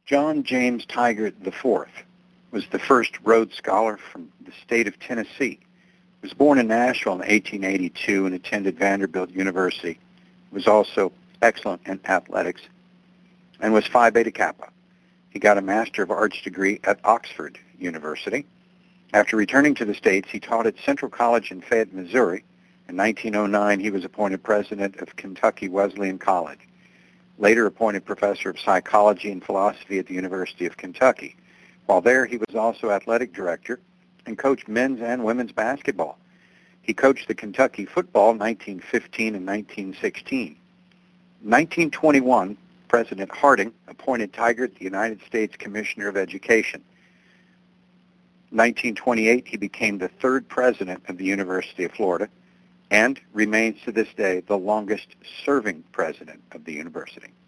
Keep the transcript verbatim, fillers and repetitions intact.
John James Tigert the fourth was the first Rhodes Scholar from the state of Tennessee. He was born in Nashville in eighteen eighty-two and attended Vanderbilt University. He was also excellent in athletics and was Phi Beta Kappa. He got a Master of Arts degree at Oxford University. After returning to the States, he taught at Central College in Fayette, Missouri. In nineteen oh nine, he was appointed president of Kentucky Wesleyan College, later appointed professor of psychology and philosophy at the University of Kentucky. While there, he was also athletic director and coached men's and women's basketball. He coached the Kentucky football in nineteen fifteen and nineteen sixteen. In nineteen twenty-one, President Harding appointed Tigert the United States Commissioner of Education. In nineteen twenty-eight, he became the third president of the University of Florida and remains to this day the longest-serving president of the university.